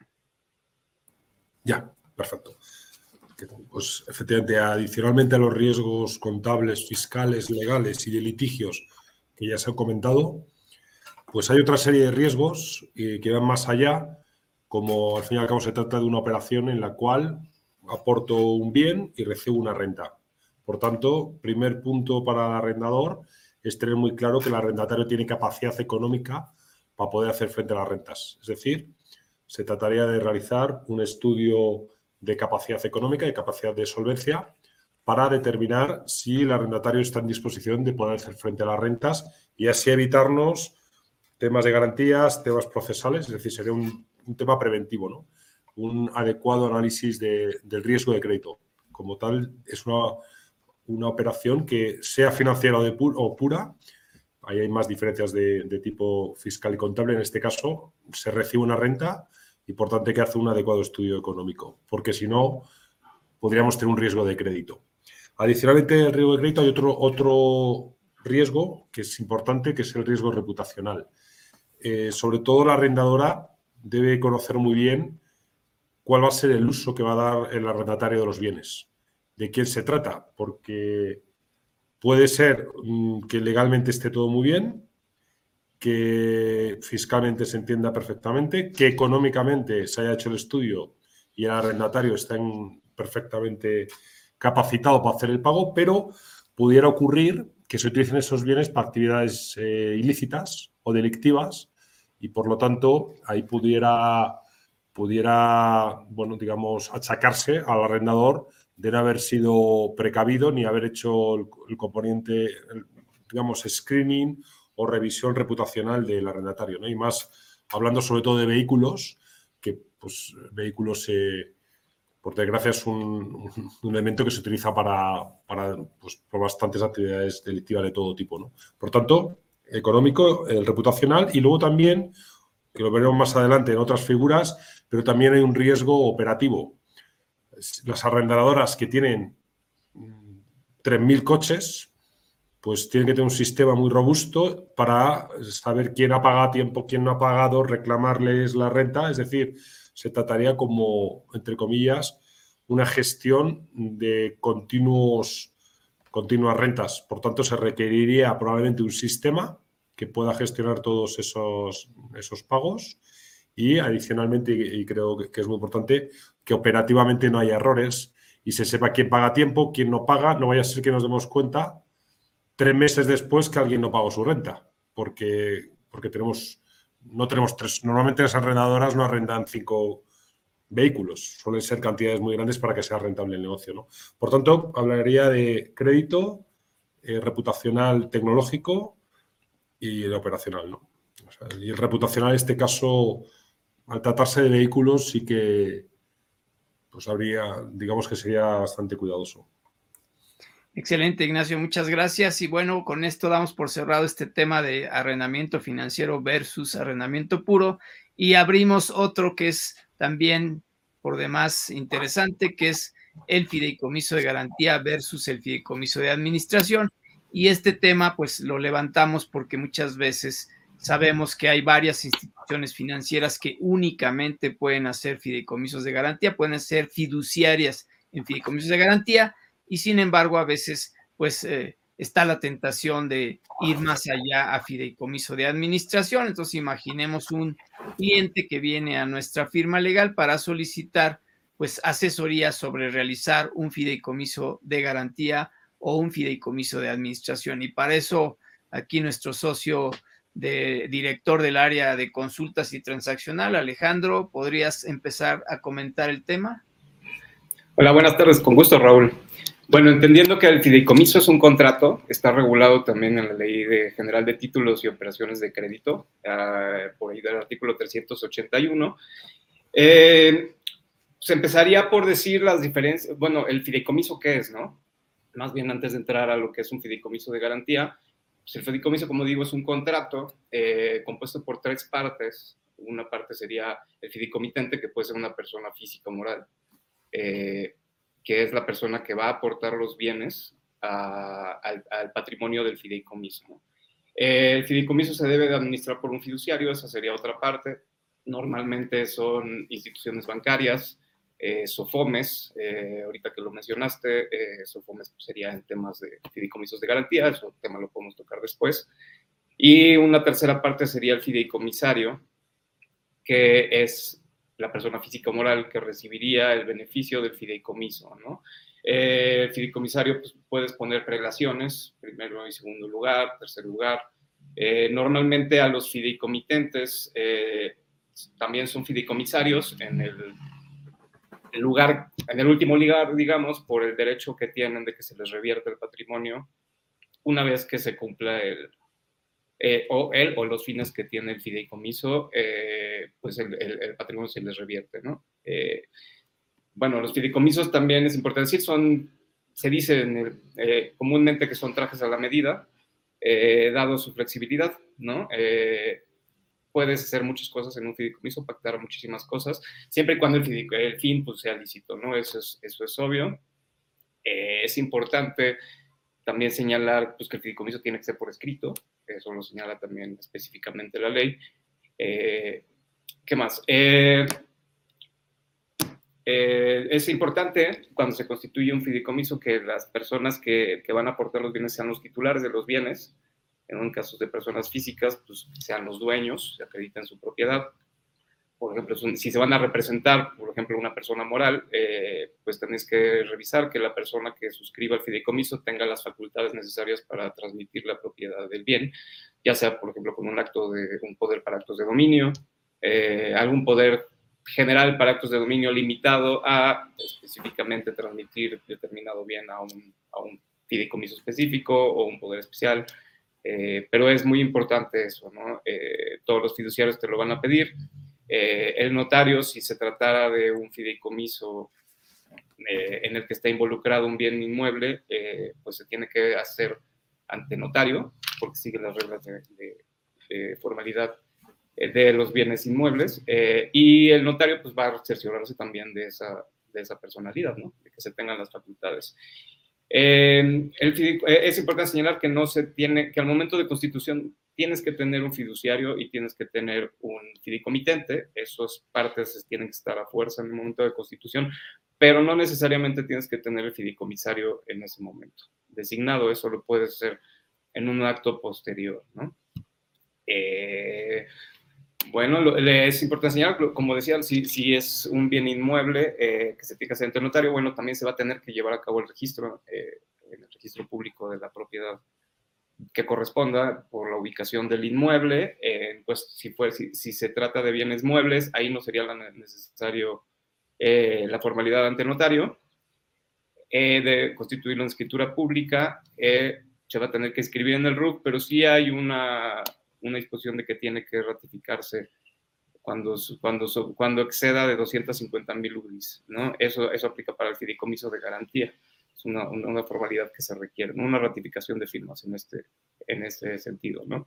Ya, perfecto. Pues efectivamente, adicionalmente a los riesgos contables, fiscales, legales y de litigios que ya se han comentado, pues hay otra serie de riesgos que van más allá, como al fin y al cabo se trata de una operación en la cual aporto un bien y recibo una renta. Por tanto, primer punto para el arrendador es tener muy claro que el arrendatario tiene capacidad económica para poder hacer frente a las rentas. Es decir, se trataría de realizar un estudio de capacidad económica y capacidad de solvencia para determinar si el arrendatario está en disposición de poder hacer frente a las rentas y así evitarnos temas de garantías, temas procesales, es decir, sería un tema preventivo, ¿no? Un adecuado análisis del riesgo de crédito. Como tal, es una operación que sea financiera o pura. Ahí hay más diferencias de tipo fiscal y contable. En este caso, se recibe una renta y, por tanto, hay que hacer un adecuado estudio económico, porque si no, podríamos tener un riesgo de crédito. Adicionalmente al riesgo de crédito hay otro riesgo que es importante, que es el riesgo reputacional. Sobre todo la arrendadora debe conocer muy bien cuál va a ser el uso que va a dar el arrendatario de los bienes. ¿De quién se trata? Porque puede ser que legalmente esté todo muy bien, que fiscalmente se entienda perfectamente, que económicamente se haya hecho el estudio y el arrendatario está perfectamente capacitado para hacer el pago, pero pudiera ocurrir que se utilicen esos bienes para actividades ilícitas o delictivas y, por lo tanto, ahí pudiera, bueno, digamos, achacarse al arrendador de no haber sido precavido ni haber hecho el componente, digamos, screening o revisión reputacional del arrendatario, ¿no? Y más hablando sobre todo de vehículos, que pues vehículos por desgracia, es un elemento que se utiliza pues, por bastantes actividades delictivas de todo tipo, ¿no? Por tanto, económico, el reputacional, y luego también, que lo veremos más adelante en otras figuras, pero también hay un riesgo operativo. Las arrendadoras que tienen 3.000 coches, pues tienen que tener un sistema muy robusto para saber quién ha pagado a tiempo, quién no ha pagado, reclamarles la renta. Es decir, se trataría como, entre comillas, una gestión de continuas rentas. Por tanto, se requeriría probablemente un sistema que pueda gestionar todos esos pagos y, adicionalmente, y creo que es muy importante, que operativamente no haya errores y se sepa quién paga a tiempo, quién no paga. No vaya a ser que nos demos cuenta 3 meses después que alguien no pagó su renta, porque no tenemos 3. Normalmente las arrendadoras no arrendan 5 vehículos, suelen ser cantidades muy grandes para que sea rentable el negocio, ¿no? Por tanto, hablaría de crédito, reputacional tecnológico y el operacional, ¿no? O sea, y el reputacional, en este caso, al tratarse de vehículos, sí que pues digamos que sería bastante cuidadoso. Excelente, Ignacio, muchas gracias. Y bueno, con esto damos por cerrado este tema de arrendamiento financiero versus arrendamiento puro y abrimos otro que es también por demás interesante, que es el fideicomiso de garantía versus el fideicomiso de administración. Y este tema pues lo levantamos porque muchas veces sabemos que hay varias instituciones financieras que únicamente pueden hacer fideicomisos de garantía, pueden ser fiduciarias en fideicomisos de garantía, y sin embargo a veces pues está la tentación de ir más allá a fideicomiso de administración. Entonces imaginemos un cliente que viene a nuestra firma legal para solicitar pues asesoría sobre realizar un fideicomiso de garantía o un fideicomiso de administración, y para eso aquí nuestro socio director del área de consultas y transaccional, Alejandro, ¿podrías empezar a comentar el tema? Hola, buenas tardes, con gusto, Raúl. Bueno, entendiendo que el fideicomiso es un contrato, está regulado también en la Ley General de Títulos y Operaciones de Crédito, por ahí del artículo 381. Se empezaría por decir las diferencias, bueno, el fideicomiso, ¿qué es, no? Más bien, antes de entrar a lo que es un fideicomiso de garantía, pues el fideicomiso, como digo, es un contrato compuesto por 3 partes. Una parte sería el fideicomitente, que puede ser una persona física o moral, que es la persona que va a aportar los bienes al patrimonio del fideicomiso, ¿no? El fideicomiso se debe de administrar por un fiduciario, esa sería otra parte. Normalmente son instituciones bancarias, SOFOMES, ahorita que lo mencionaste, SOFOMES sería en temas de fideicomisos de garantía, ese tema lo podemos tocar después. Y una tercera parte sería el fideicomisario, que es la persona física o moral que recibiría el beneficio del fideicomiso, ¿no? El fideicomisario, pues, puedes poner prelaciones, primero y segundo lugar, tercer lugar. Normalmente a los fideicomitentes también son fideicomisarios en el último lugar, digamos, por el derecho que tienen de que se les revierte el patrimonio una vez que se cumpla o los fines que tiene el fideicomiso, pues el patrimonio se les revierte, ¿no? Bueno, los fideicomisos también es importante decir, se dice comúnmente que son trajes a la medida, dado su flexibilidad, ¿no? Puedes hacer muchas cosas en un fideicomiso, pactar muchísimas cosas, siempre y cuando el fin pues, sea lícito, ¿no? Eso es obvio. Es importante también señalar pues, que el fideicomiso tiene que ser por escrito, eso lo señala también específicamente la ley. ¿Qué más? Es importante cuando se constituye un fideicomiso que las personas que van a aportar los bienes sean los titulares de los bienes. En un caso de personas físicas, pues sean los dueños, se acrediten su propiedad. Por ejemplo, si se van a representar, por ejemplo, una persona moral, pues tenéis que revisar que la persona que suscriba el fideicomiso tenga las facultades necesarias para transmitir la propiedad del bien, ya sea, por ejemplo, con un poder para actos de dominio, algún poder general para actos de dominio limitado a específicamente transmitir determinado bien a un fideicomiso específico o un poder especial. Pero es muy importante eso, ¿no? Todos los fiduciarios te lo van a pedir. El notario, si se tratara de un fideicomiso en el que está involucrado un bien inmueble, pues se tiene que hacer ante notario, porque sigue las reglas de formalidad de los bienes inmuebles, y el notario pues va a cerciorarse también de esa personalidad, ¿no? De que se tengan las facultades. Es importante señalar que que al momento de constitución tienes que tener un fiduciario y tienes que tener un fideicomitente. Esas partes tienen que estar a fuerza en el momento de constitución, pero no necesariamente tienes que tener el fideicomisario en ese momento designado. Eso lo puedes hacer en un acto posterior, ¿no? Bueno, es importante señalar, como decía, si es un bien inmueble que se tiene que hacer ante notario, bueno, también se va a tener que llevar a cabo el registro, en el registro público de la propiedad que corresponda por la ubicación del inmueble. Pues si se trata de bienes muebles, ahí no sería necesario la formalidad ante notario. De constituirlo en escritura pública, se va a tener que escribir en el RUC, pero sí hay una disposición de que tiene que ratificarse cuando exceda de 250,000 UDIs, ¿no? Eso aplica para el fideicomiso de garantía. Es una formalidad que se requiere, ¿no? Una ratificación de firmas en este sentido, ¿no?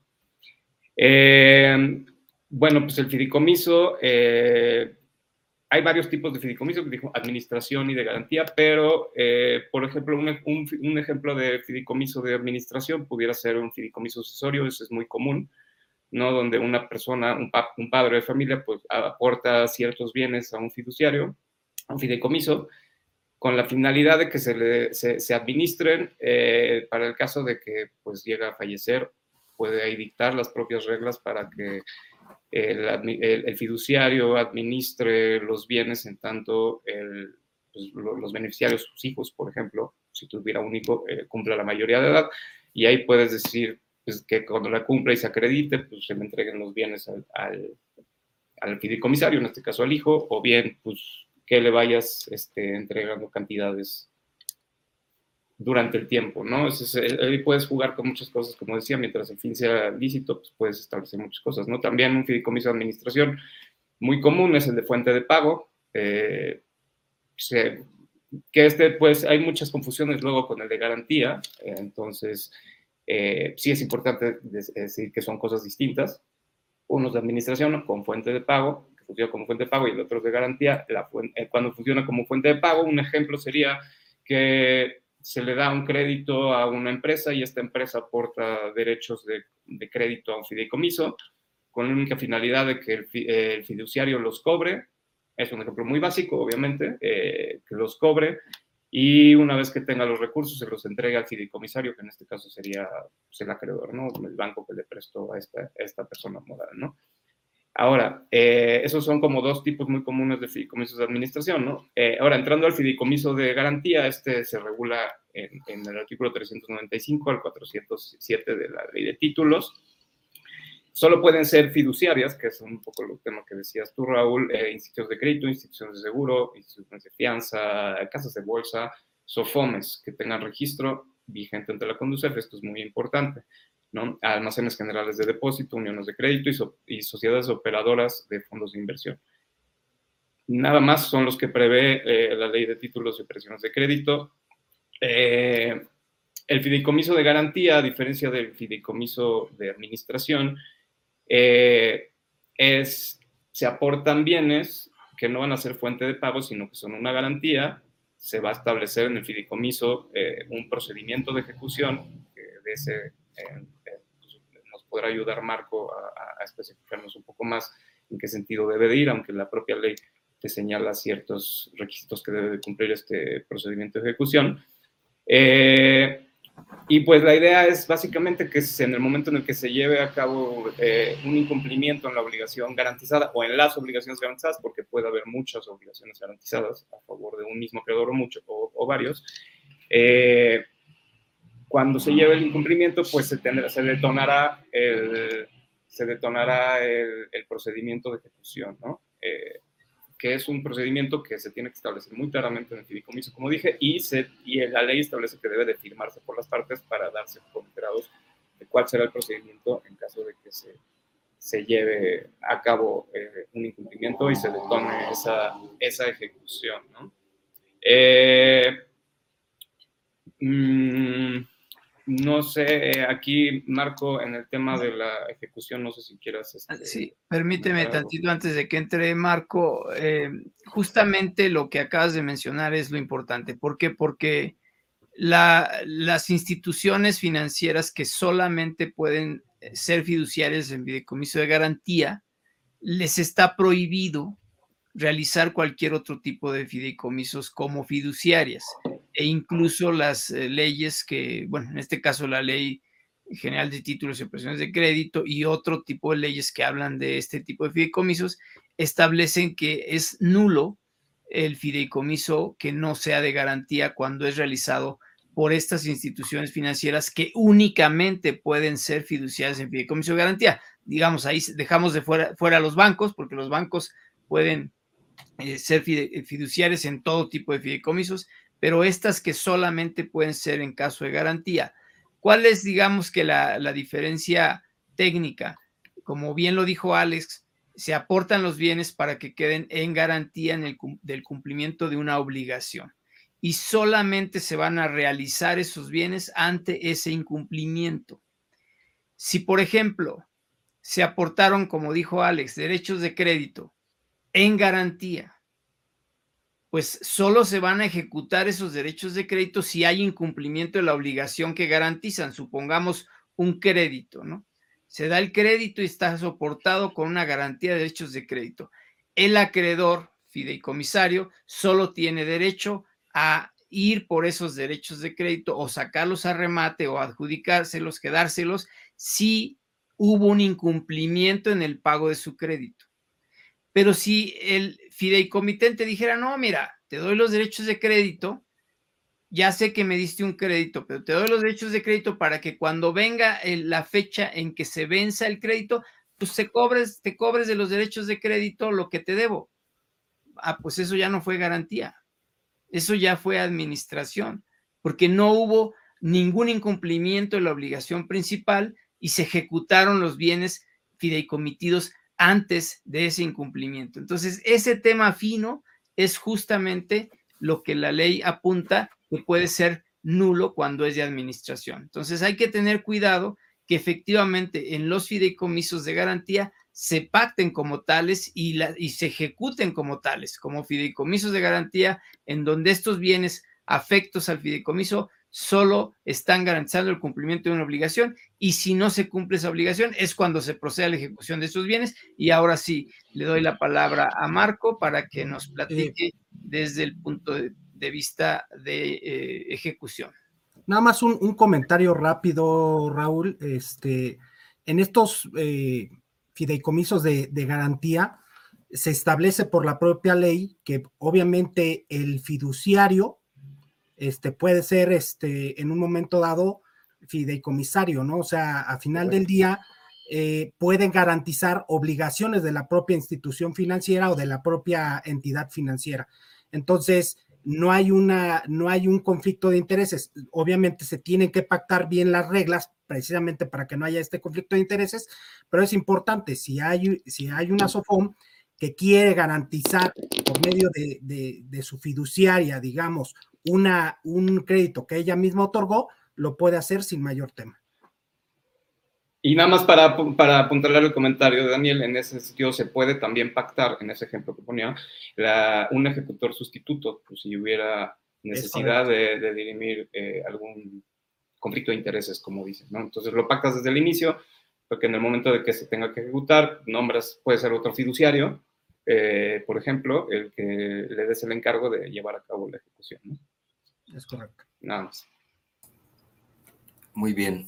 Bueno, pues el fideicomiso, hay varios tipos de fideicomiso, administración y de garantía, pero, por ejemplo, un ejemplo de fideicomiso de administración pudiera ser un fideicomiso sucesorio. Eso es muy común, ¿no? Donde una persona, un padre de familia, pues aporta ciertos bienes a un fiduciario, a un fideicomiso, con la finalidad de que se administren para el caso de que pues llega a fallecer. Puede ahí dictar las propias reglas para que el fiduciario administre los bienes en tanto pues, los beneficiarios, sus hijos, por ejemplo, si tuviera un hijo, cumpla la mayoría de edad, y ahí puedes decir pues, que cuando la cumpla y se acredite, pues se le entreguen los bienes al fideicomisario, en este caso al hijo, o bien pues que le vayas entregando cantidades durante el tiempo, ¿no? Ahí puedes jugar con muchas cosas, como decía, mientras el fin sea lícito, pues puedes establecer muchas cosas, ¿no? También un fideicomiso de administración muy común es el de fuente de pago, pues hay muchas confusiones luego con el de garantía, entonces sí es importante decir que son cosas distintas. Uno es de administración con fuente de pago, que funciona como fuente de pago, y el otro es de garantía. Cuando funciona como fuente de pago, un ejemplo sería que se le da un crédito a una empresa y esta empresa aporta derechos de crédito a un fideicomiso con la única finalidad de que el fiduciario los cobre. Es un ejemplo muy básico, obviamente, que los cobre, y una vez que tenga los recursos se los entrega al fideicomisario, que en este caso sería pues, el acreedor, ¿no? El banco que le prestó a esta persona moral, ¿no? Ahora, esos son como dos tipos muy comunes de fideicomisos de administración, ¿no? Ahora, entrando al fideicomiso de garantía, se regula en el artículo 395 al 407 de la Ley de Títulos. Solo pueden ser fiduciarias, que es un poco el tema que decías tú, Raúl, institutos de crédito, instituciones de seguro, instituciones de fianza, casas de bolsa, SOFOMES, que tengan registro vigente ante la CONDUCEF. Esto es muy importante, ¿no? Almacenes generales de depósito, uniones de crédito y sociedades operadoras de fondos de inversión. Nada más son los que prevé la Ley de Títulos y Operaciones de Crédito. El fideicomiso de garantía, a diferencia del fideicomiso de administración, se aportan bienes que no van a ser fuente de pago, sino que son una garantía. Se va a establecer en el fideicomiso un procedimiento de ejecución que nos podrá ayudar Marco a especificarnos un poco más en qué sentido debe de ir, aunque la propia ley te señala ciertos requisitos que debe de cumplir este procedimiento de ejecución. Y pues la idea es básicamente que en el momento en el que se lleve a cabo un incumplimiento en la obligación garantizada o en las obligaciones garantizadas, porque puede haber muchas obligaciones garantizadas a favor de un mismo acreedor o varios, cuando se lleve el incumplimiento, pues se detonará el procedimiento de ejecución, ¿no? Que es un procedimiento que se tiene que establecer muy claramente en el fideicomiso, como dije, y la ley establece que debe de firmarse por las partes para darse por enterados de cuál será el procedimiento en caso de que se lleve a cabo un incumplimiento y se detone esa ejecución, ¿no? No sé, aquí Marco, en el tema de la ejecución, no sé si quieras. Sí, permíteme tantito antes de que entre Marco. Justamente lo que acabas de mencionar es lo importante. ¿Por qué? Porque las instituciones financieras que solamente pueden ser fiduciarias en fideicomiso de garantía, les está prohibido realizar cualquier otro tipo de fideicomisos como fiduciarias, e incluso las leyes que, bueno, en este caso la Ley General de Títulos y Operaciones de Crédito y otro tipo de leyes que hablan de este tipo de fideicomisos, establecen que es nulo el fideicomiso que no sea de garantía cuando es realizado por estas instituciones financieras que únicamente pueden ser fiduciarias en fideicomiso de garantía. Digamos, ahí dejamos de fuera los bancos, porque los bancos pueden ser fiduciarias en todo tipo de fideicomisos, pero estas que solamente pueden ser en caso de garantía. ¿Cuál es, digamos, que la diferencia técnica? Como bien lo dijo Alex, se aportan los bienes para que queden en garantía del cumplimiento de una obligación, y solamente se van a realizar esos bienes ante ese incumplimiento. Si, por ejemplo, se aportaron, como dijo Alex, derechos de crédito en garantía, pues solo se van a ejecutar esos derechos de crédito si hay incumplimiento de la obligación que garantizan. Supongamos un crédito, ¿no? Se da el crédito y está soportado con una garantía de derechos de crédito. El acreedor fideicomisario solo tiene derecho a ir por esos derechos de crédito o sacarlos a remate o adjudicárselos, quedárselos, si hubo un incumplimiento en el pago de su crédito. Pero si el fideicomitente dijera, no, mira, te doy los derechos de crédito, ya sé que me diste un crédito, pero te doy los derechos de crédito para que cuando venga la fecha en que se venza el crédito, pues te cobres de los derechos de crédito lo que te debo. Ah, pues eso ya no fue garantía, eso ya fue administración, porque no hubo ningún incumplimiento de la obligación principal y se ejecutaron los bienes fideicomitidos antes de ese incumplimiento. Entonces, ese tema fino es justamente lo que la ley apunta que puede ser nulo cuando es de administración. Entonces, hay que tener cuidado que efectivamente en los fideicomisos de garantía se pacten como tales y se ejecuten como tales, como fideicomisos de garantía, en donde estos bienes afectos al fideicomiso solo están garantizando el cumplimiento de una obligación, y si no se cumple esa obligación es cuando se procede a la ejecución de estos bienes. Y ahora sí, le doy la palabra a Marco para que nos platique desde el punto de vista de ejecución. Nada más un comentario rápido, Raúl. En estos fideicomisos de garantía se establece por la propia ley que obviamente el fiduciario puede ser en un momento dado fideicomisario, ¿no? O sea, a final del día pueden garantizar obligaciones de la propia institución financiera o de la propia entidad financiera. Entonces, no hay un conflicto de intereses. Obviamente se tienen que pactar bien las reglas precisamente para que no haya este conflicto de intereses, pero es importante, si hay una SOFOM que quiere garantizar por medio de su fiduciaria, digamos, un crédito que ella misma otorgó, lo puede hacer sin mayor tema. Y nada más para apuntalar el comentario de Daniel, en ese sentido se puede también pactar, en ese ejemplo que ponía, un ejecutor sustituto, pues si hubiera necesidad de dirimir algún conflicto de intereses, como dices, ¿no? Entonces lo pactas desde el inicio, porque en el momento de que se tenga que ejecutar, nombras, puede ser otro fiduciario, por ejemplo, el que le des el encargo de llevar a cabo la ejecución, ¿no? Es correcto. Nada más. Muy bien.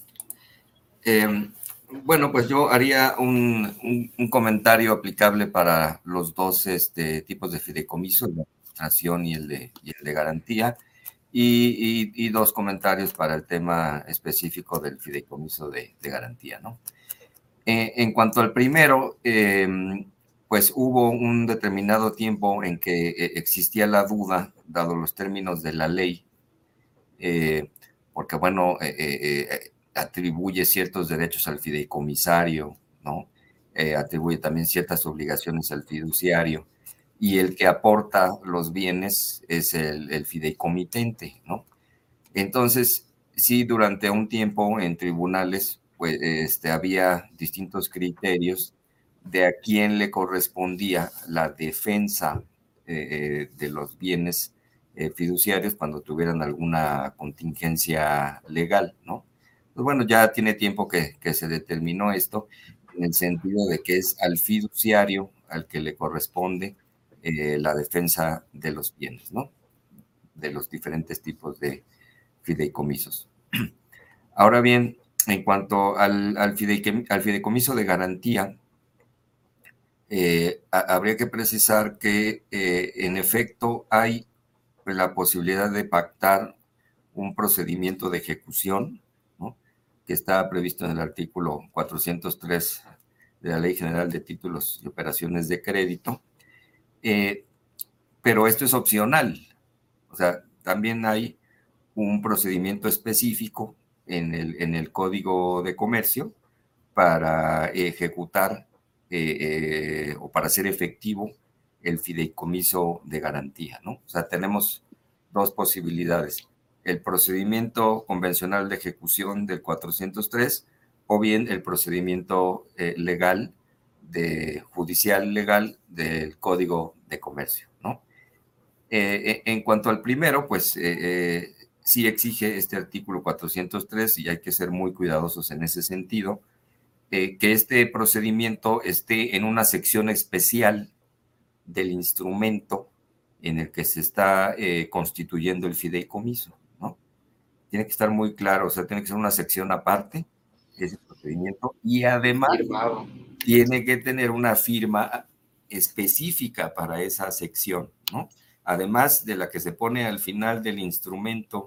Bueno, pues yo haría un comentario aplicable para los dos tipos de fideicomiso, el de administración y el de garantía, y dos comentarios para el tema específico del fideicomiso de garantía, ¿no? En cuanto al primero, pues hubo un determinado tiempo en que existía la duda, dado los términos de la ley, porque, bueno, atribuye ciertos derechos al fideicomisario, ¿no? Atribuye también ciertas obligaciones al fiduciario, y el que aporta los bienes es el fideicomitente, ¿no? Entonces, sí, durante un tiempo en tribunales, pues había distintos criterios de a quién le correspondía la defensa de los bienes fiduciarios cuando tuvieran alguna contingencia legal, ¿no? Pues bueno, ya tiene tiempo que se determinó esto, en el sentido de que es al fiduciario al que le corresponde la defensa de los bienes, ¿no? De los diferentes tipos de fideicomisos. Ahora bien, en cuanto al fideicomiso de garantía, habría que precisar que en efecto hay la posibilidad de pactar un procedimiento de ejecución, ¿no? Que está previsto en el artículo 403 de la Ley General de Títulos y Operaciones de Crédito, pero esto es opcional. O sea, también hay un procedimiento específico en el Código de Comercio para ejecutar o para hacer efectivo el fideicomiso de garantía, ¿no? O sea, tenemos dos posibilidades: el procedimiento convencional de ejecución del 403 o bien el procedimiento legal, judicial legal del Código de Comercio, ¿no? En cuanto al primero, pues sí exige este artículo 403 y hay que ser muy cuidadosos en ese sentido, que este procedimiento esté en una sección especial del instrumento en el que se está constituyendo el fideicomiso, ¿no? Tiene que estar muy claro, o sea, tiene que ser una sección aparte, ese procedimiento, y además tiene que tener una firma específica para esa sección, ¿no? Además de la que se pone al final del instrumento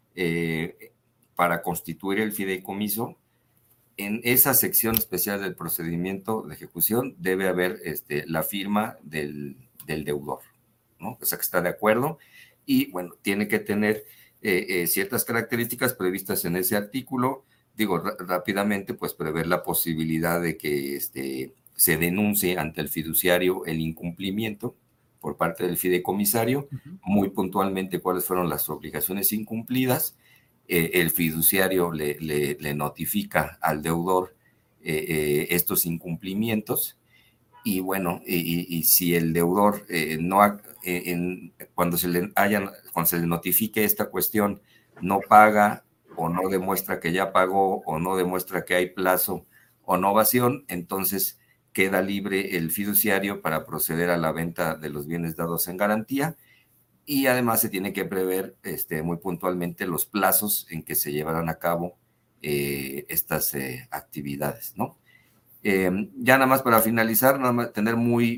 para constituir el fideicomiso, en esa sección especial del procedimiento de ejecución debe haber la firma del deudor, ¿no? O sea, que está de acuerdo y, bueno, tiene que tener ciertas características previstas en ese artículo. Digo, rápidamente, pues prever la posibilidad de que se denuncie ante el fiduciario el incumplimiento por parte del fideicomisario, muy puntualmente cuáles fueron las obligaciones incumplidas. El fiduciario le notifica al deudor estos incumplimientos y bueno, y si el deudor cuando se le notifique esta cuestión no paga o no demuestra que ya pagó o no demuestra que hay plazo o novación, entonces queda libre el fiduciario para proceder a la venta de los bienes dados en garantía. Y además se tiene que prever muy puntualmente los plazos en que se llevarán a cabo estas actividades, ¿no? Ya nada más para finalizar, nada más tener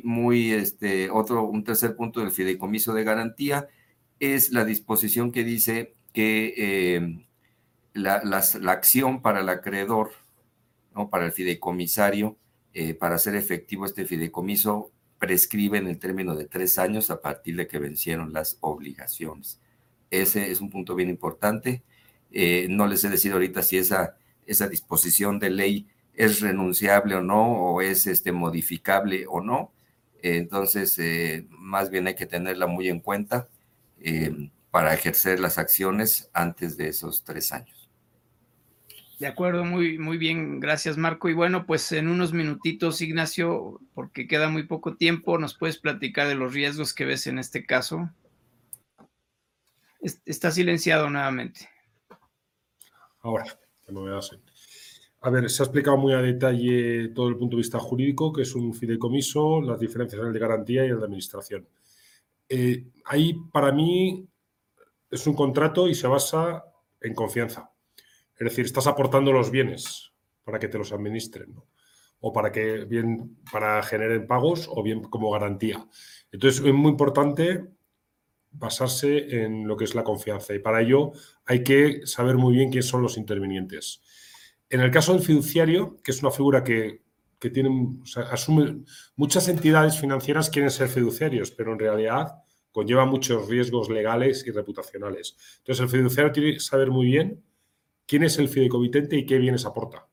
un tercer punto del fideicomiso de garantía es la disposición que dice que la acción para el acreedor, ¿no? Para el fideicomisario, para hacer efectivo este fideicomiso, prescribe en el término de 3 años a partir de que vencieron las obligaciones. Ese es un punto bien importante. No les he decidido ahorita si esa disposición de ley es renunciable o no, o es modificable o no. Entonces, más bien hay que tenerla muy en cuenta para ejercer las acciones antes de esos 3 años. De acuerdo, muy, muy bien, gracias Marco. Y bueno, pues en unos minutitos, Ignacio, porque queda muy poco tiempo, ¿nos puedes platicar de los riesgos que ves en este caso? Está silenciado nuevamente. Ahora, que no me das. A ver, se ha explicado muy a detalle todo el punto de vista jurídico, que es un fideicomiso, las diferencias en el de garantía y el de administración. Ahí, para mí, es un contrato y se basa en confianza. Es decir, estás aportando los bienes para que te los administren, ¿no? O para que bien para generen pagos o bien como garantía. Entonces, es muy importante basarse en lo que es la confianza y para ello hay que saber muy bien quiénes son los intervinientes. En el caso del fiduciario, que es una figura que tiene, o sea, asume muchas entidades financieras quieren ser fiduciarios, pero en realidad conlleva muchos riesgos legales y reputacionales. Entonces, el fiduciario tiene que saber muy bien quién es el fideicomitente y qué bienes aporta.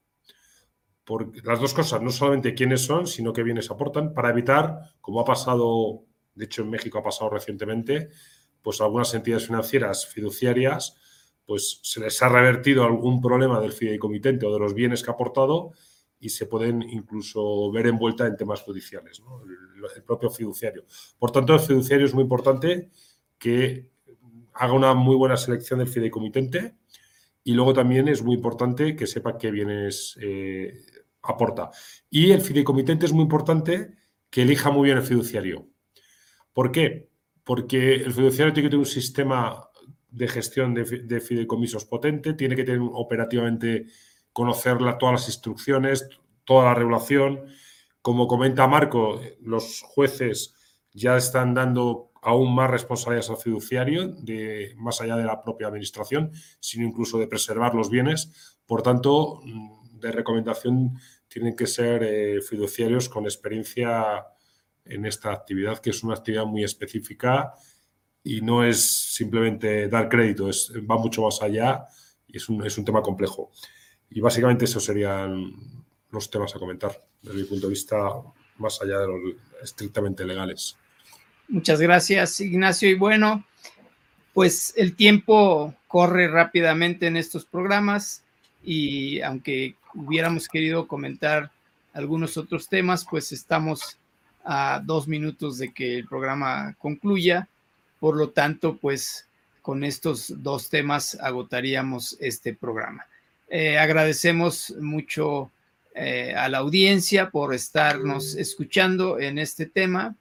Porque las dos cosas, no solamente quiénes son, sino qué bienes aportan, para evitar, como ha pasado de hecho en México ha pasado recientemente, pues algunas entidades financieras fiduciarias, pues se les ha revertido algún problema del fideicomitente o de los bienes que ha aportado y se pueden incluso ver envuelta en temas judiciales, ¿no? El propio fiduciario. Por tanto, el fiduciario es muy importante que haga una muy buena selección del fideicomitente y luego también es muy importante que sepa qué bienes aporta. Y el fideicomitente es muy importante que elija muy bien el fiduciario. ¿Por qué? Porque el fiduciario tiene que tener un sistema de gestión de fideicomisos potente, tiene que tener operativamente conocer todas las instrucciones, toda la regulación. Como comenta Marco, los jueces ya están dando aún más responsabilidades al fiduciario, más allá de la propia administración, sino incluso de preservar los bienes. Por tanto, de recomendación tienen que ser fiduciarios con experiencia en esta actividad, que es una actividad muy específica y no es simplemente dar crédito, va mucho más allá y es un tema complejo. Y básicamente esos serían los temas a comentar desde mi punto de vista, más allá de los estrictamente legales. Muchas gracias, Ignacio. Y bueno, pues el tiempo corre rápidamente en estos programas y aunque hubiéramos querido comentar algunos otros temas, pues estamos a 2 minutos de que el programa concluya. Por lo tanto, pues con estos 2 temas agotaríamos este programa. Agradecemos mucho a la audiencia por estarnos escuchando en este tema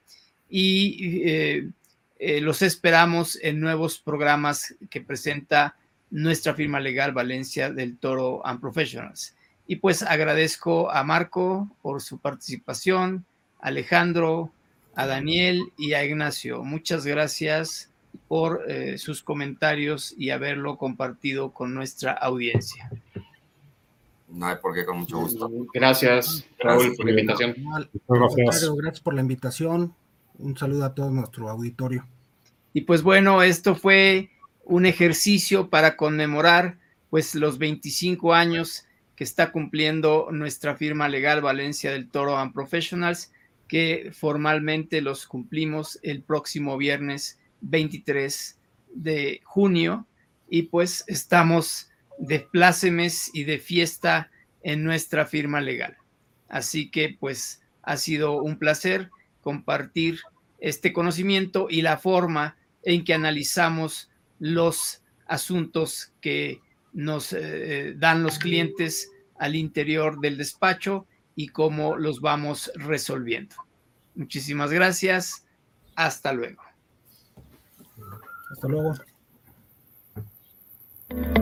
y los esperamos en nuevos programas que presenta nuestra firma legal Valencia del Toro and Professionals. Y pues agradezco a Marco por su participación, a Alejandro, a Daniel y a Ignacio. Muchas gracias por sus comentarios y haberlo compartido con nuestra audiencia. No hay por qué, con mucho gusto. Gracias, Raúl, por la invitación. Gracias por la invitación. Un saludo a todo nuestro auditorio. Y pues bueno, esto fue un ejercicio para conmemorar pues los 25 años que está cumpliendo nuestra firma legal Valencia del Toro and Professionals, que formalmente los cumplimos el próximo viernes 23 de junio y pues estamos de plácemes y de fiesta en nuestra firma legal. Así que pues ha sido un placer compartir este conocimiento y la forma en que analizamos los asuntos que nos dan los clientes al interior del despacho y cómo los vamos resolviendo. Muchísimas gracias. Hasta luego. Hasta luego.